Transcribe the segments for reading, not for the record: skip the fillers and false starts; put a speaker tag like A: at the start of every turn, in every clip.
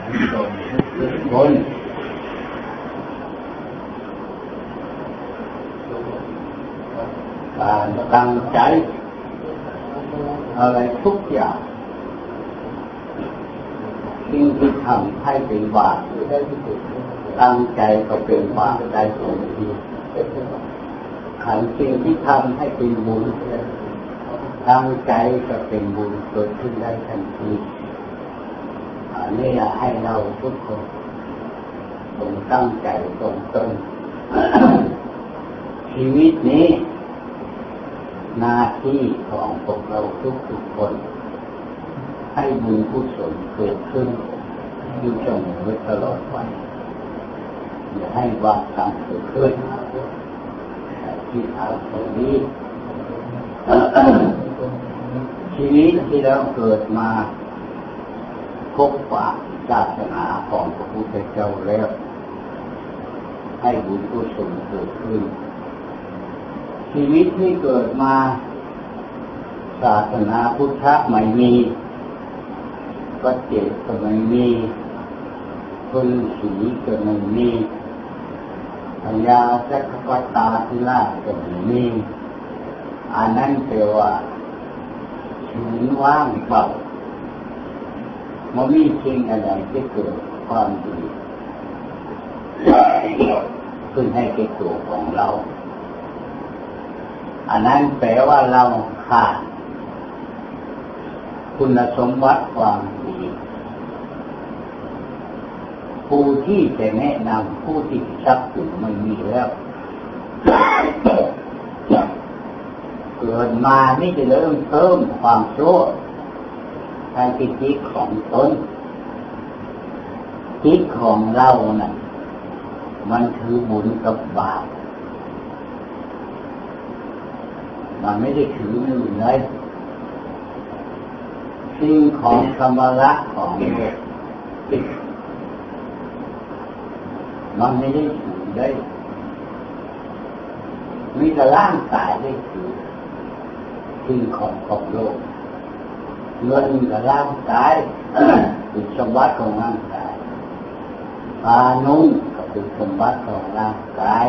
A: ส่งทุกคนการตั้งใจอะไรทุกอย่างสิ่งที่ทำให้เป็นบาปตั้งใจก็เป็นบาปได้ทันทีขันสิ่งที่ทำให้เป็นบุญตั้งใจก็เป็นบุญเกิดขึ้นได้ทันทีอันนี้ให้เราทุกคนต้องตั้งใจตรงชีวิตนี้หน้าที่ของพวกเราทุกคนให้บุญกุศลเกิดขึ้นอยู่เสมอตลอดไปอย่าให้บาปกรรมเกิดขึ้นที่ทำตรงนี้ชีวิตที่เราเกิดมาพบปะศาสนาของพระพุทธเจ้าแล้วให้บุญกุศลเกิดขึ้นชีวิตที่เกิดมาศาสนาพุทธะไม่มีก็เจ็บก็ไม่มีคนสีก็ไม่มีพญาจักรพรรดิธิราชก็ไม่มีอันนั้นแปลว่าชีวิตว่างเปล่าไม่มีสิ่งอะไรที่เกิดความดีขึ้นให้แก่ตัวของเราอันนั้นแปลว่าเราขาดคุณสมบัติความดีผู้ที่จะแนะนำผู้ที่ทรัพย์สินไม่มีแล้วเกิดมานี่จะเริ่มเพิ่มความชั่วทางจิตของตนจิตของเราน่ะมันคือบุญกับบาปมันไม่ได้ถืออื่นเลยสิ่งของธรรมะของโลกมันไม่ได้ถือได้มีแต่ร่างกายได้ถือสิ่งของโลกเงินกับร่างกายเป็นสมบัติของร่างกายผ้านุ่งก็เป็นสมบัติของร่างกาย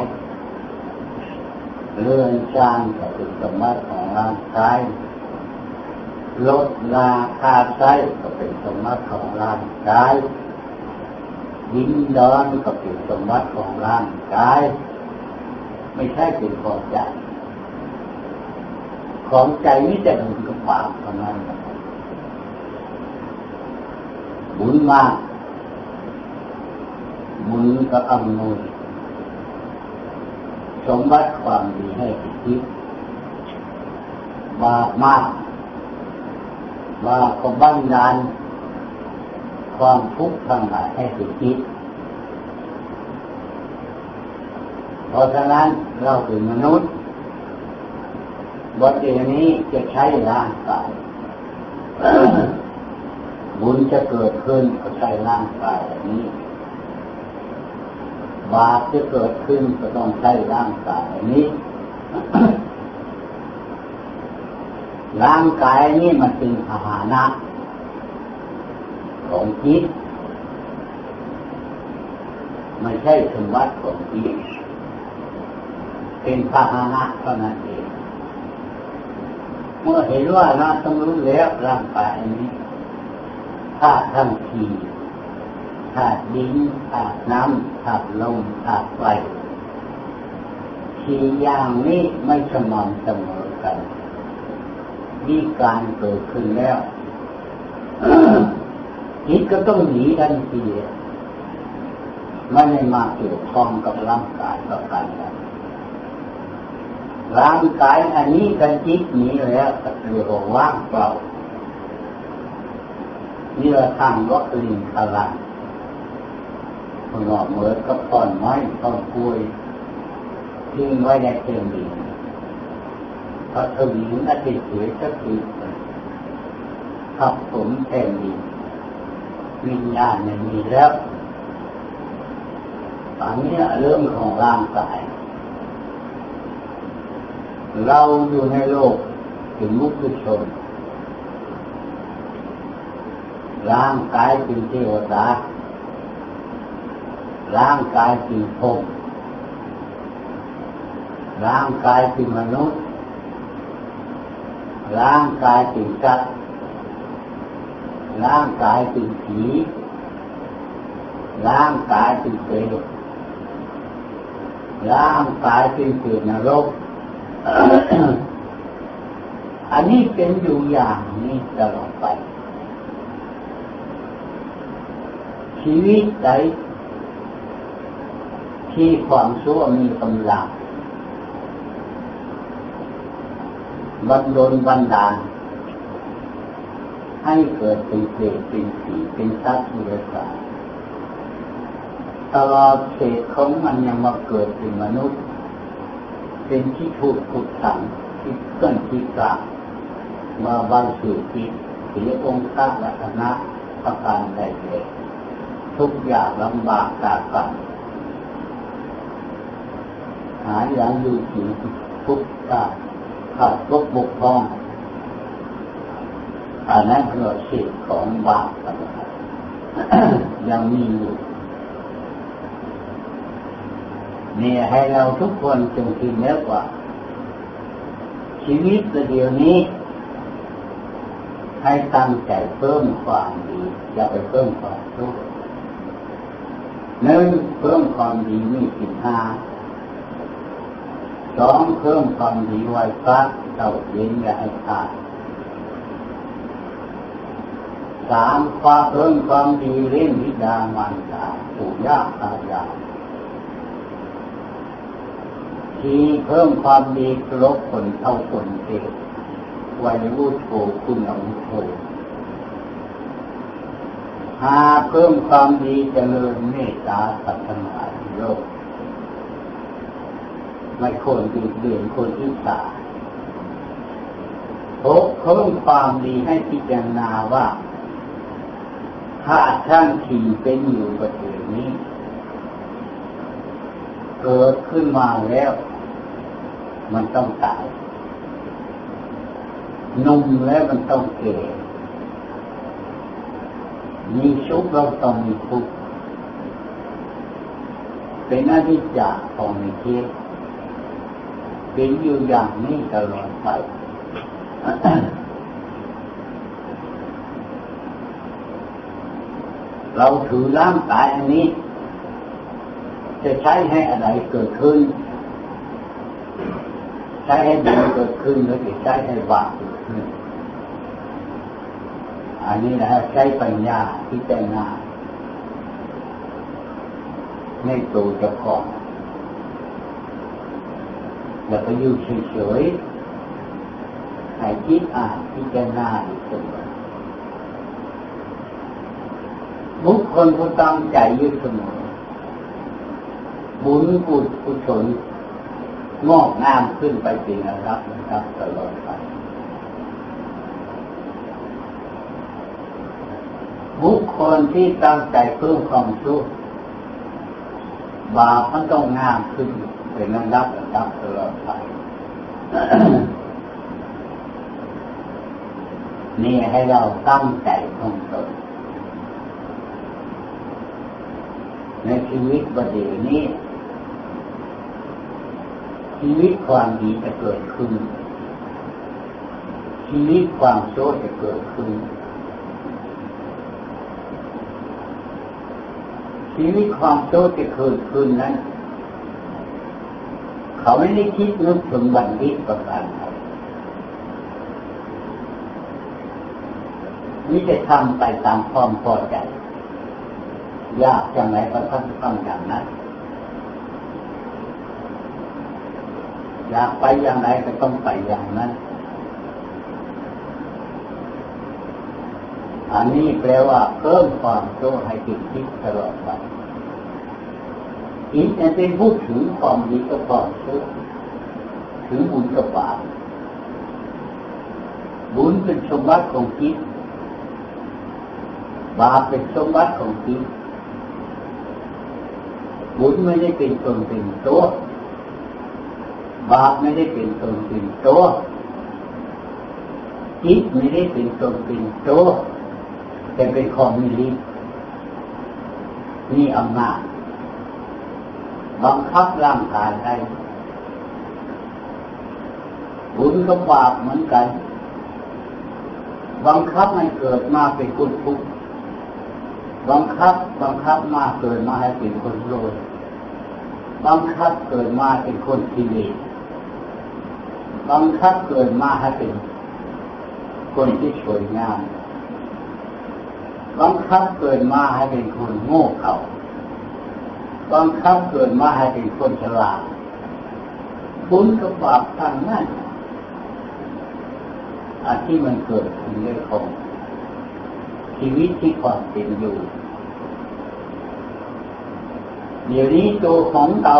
A: เรือนจานก็เป็นสมบัติของร่างกายรถราคาใช้ก็เป็นสมบัติของร่างกายดินดอนก็เป็นสมบัติของร่างกายไม่ใช่เป็นของใจของใจนี่แต่บุญกับบาปเท่านั้นบุญมากบุญก็อำนวยสมบัติความดีให้จิตบาปมากก็บังดาลความทุกข์ทั้งหลายให้จิตเพราะฉะนั้นเราเป็นมนุษย์บัดนี้จะใช้ร่างกายบุญจะเกิดขึ้นก็ใช้ร่างกายนี้บาปจะเกิดขึ้นก็ต้องใช้ร่างกายนี้ร่างกายนี้มันเป็นพาหนะของจิตไม่ใช่สมบัติของจิตเป็นพาหนะเท่านั้นเองเมื่อเห็นว่าเราต้องรู้แล้วร่างกายนี้ธาตุทั้งสี่ธาตุดินธาตุน้ำธาตุลมธาตุไฟสี่อย่างนี้ไม่สม่ำเสมอกันมีการเกิดขึ้นแล้วจิตก็ต้องหนีทันทีไม่ได้มาเกี่ยวข้องกับร่างกายต่อกันร่างกายอันนี้กันจิตหนีแล้วก็เรียกว่าว่างเปล่านี่เราทำว่าลิงพลังคนหลอกเหมือนกับต้นไม้ต้นกล้วยทิ้งไว้ในเตียงดินพอถึงอาทิตย์เสียสักทีทับถมแผ่นดินวิญญาณมันมีแล้วตอนนี้เรื่องของร่างกายเราอยู่ในโลกเป็นมุขชนร่างกายเป็นเทวดาร่างกายเป็นพรหมร่างกายเป็นมนุษย์ร่างกายเป็นสัตว์ร่างกายเป็นผีร่างกายเป็นเปรตร่างกายเป็นเปรตนรก อันนี้เป็นอยู่อย่างนี้ตลอดไปชีวิตใดที่ความชั่วมีกำลังบันดลบันดาลให้เกิดเป็นเปรตเป็นผีเป็นสัตว์ที่เลื้อยคลานตลอดเศษของมันยังมาเกิดเป็นมนุษย์เป็นที่ถูกขุดขังที่เกินที่กลางมาบางสื่อที่ถือองค์พระรัตนะประการใดเลยทุกอย่างลำบากตากกันหาอย่างอยู่ที่ทุกข์ขาดบกพร่องอันนั้นคือสิ่งของบาปกันยังมีอยู่นี่ให้เราทุกคนจงคิดแล้วว่าชีวิตเดียวนี้ให้ตั้งใจเพิ่มความดีอย่าไปเพิ่มความชั่วหนึ่งเพิ่มความดีมีศีลห้าสองเพิ่มความดีไหว้พระเจ้าเย็นอย่าให้ขาดสามความเพิ่มความดีเลี้ยงบิดามารดาปู่ย่าตายายสี่เพิ่มความดีลบคนเท่าคนเทศวัยรุ่นโตคุณอาวุโสห้าเพิ่มความดีเจริญเมตตาสัตว์ทั้งหลายในโลกไม่คนดีเด่นคนอิจฉาหกเพิ่มความดีให้พิจารณาว่าถ้าท่านที่เป็นอยู่ประเทศนี้เกิดขึ้นมาแล้วมันต้องตายหนุ่มแล้วมันต้องแก่มีสุขเราต้องมีทุกข์เป็นอนิจจาของในเทศเป็นอยู่อย่างนี้ตลอดไป เราถือร่างกายอันนี้จะใช้ให้อะไรเกิดขึ้นใช้ให้ดีเกิดขึ้นหรือจะใช้ให้บาปเกิดขึ้นอันนี้นะใช้ปัญญาพิจารณาในตัวเจ้าของแล้วก็อยู่เฉยๆให้คิดอ่านพิจารณาอยู่เสมอบุคคลผู้ตั้งใจอยู่เสมอบุญกุศลงอกงามขึ้นไปเป็นระดับตลอดไปบุคคลที่ตั้งใจเพิ่มความชั่วบาปมันต้องงามขึ้นเป็นระดับตลอดไป นี่ให้เราตั้งใจของตนในชีวิตประเดี๋ยวนี้ชีวิตความดีจะเกิดขึ้นชีวิตความชั่วจะเกิดขึ้นชีวิตความชั่วจะเกิดขึ้นนั้นเขาไม่ได้คิดนึกถึงบัณฑิตประการใดนี่จะทำไปตามความพอใจอยากอย่างไรก็ทำอย่างนั้นอยากไปอย่างไรก็ต้องไปอย่างนั้นอันนี้แปลว่าเพิ่มความชั่วให้ติดคิดตลอดไปอีกจะเป็นพูดถึงความดีกับความชั่วถึงบุญกับบาปบุญเป็นสมบัติของจิตบาปเป็นสมบัติของจิตบุญไม่ได้เป็นตนเป็นตัวบาปไม่ได้เป็นตนเป็นตัวจิตไม่ได้เป็นตนเป็นตัวแต่เป็นของมีฤทธิ์มีอำนาจบังคับร่างกายได้บุญกับบาปเหมือนกันบังคับให้เกิดมาเป็นคนทุกข์บังคับมาเกิดมาให้เป็นคนโลภบังคับเกิดมาเป็นคนกิเลสบังคับเกิดมาให้เป็นคนที่สวยงามบังคับเกิดมาให้เป็นคนโง่เขลาบังคับเกิดมาให้เป็นคนฉลาดบุญกับบาปทั้งนั้นอันที่มันเกิดขึ้นเรื่องของชีวิตที่ความเป็นอยู่เดี๋ยวนี้ตัวของเรา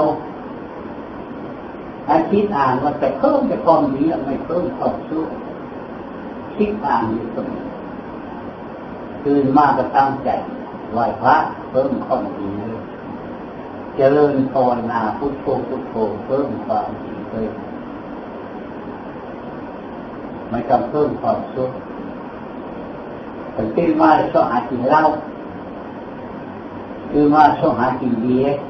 A: อาคิดอ่านว่าจะเพิ่มแต่ความดีไม่เพิ่มความชั่วคิดอ่านอยู่เสมอตื่นมากก็ตั้งใจไหว้พระเพิ่มความดีเลยเจริญภาวนาพุทโธพุทโธเพิ่มความดีเลยไม่ต้องเพิ่มความชั่วแต่ตื่นมาชอบหากินเหล้าตื่นมาชอบหากินเบียร์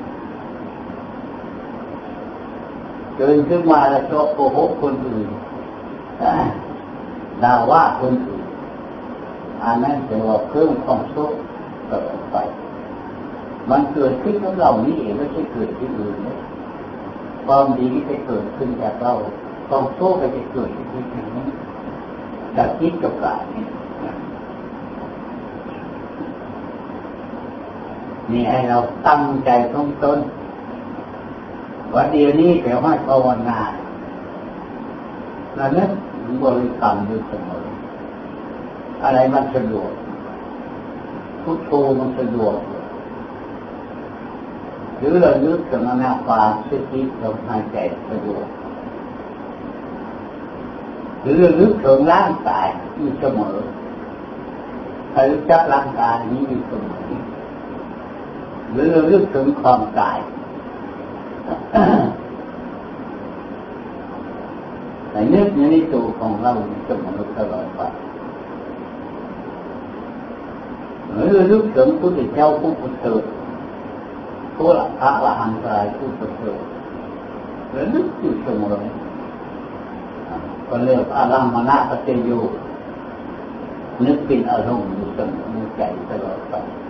A: ตื่นขึ้นมาแล้วชอบโกหกคนอื่นด่าว่าคนอื่นอันนั้นจะว่าเพิ่มความชั่วต่อไปมันเกิดขึ้นของเรานี่เองไม่ใช่เกิดที่อื่นนะความดีที่จะเกิดขึ้นจากเราความชั่วก็จะเกิดที่นี้จากคิดกับกายนี่ให้เราตั้งใจต้นวันเดียวนี้แต่ว่าภาวนาแล้วนั้นบริกรรมอยู่เสมออะไรมันสะดวกพุทโธมันสะดวกหรือเราลึกถึงอนาปานสติลมหายใจสะดวกหรือเราลึกถึงร่างกายอยู่เสมอให้รู้จักร่างกายนี้อยู่เสมอหรือเราลึกถึงความตายแต่นึกในตัวของเราเสมอตลอดไปหรือเราลึกถึงพุทธเจ้าผู้ประเสริฐผู้ละพระละหันตรายผู้ประเสริฐแล้วนึกอยู่เสมอก็เรียกอารามณปัจจโยนึกเป็นอารมณ์อยู่เสมอในใจตลอดไป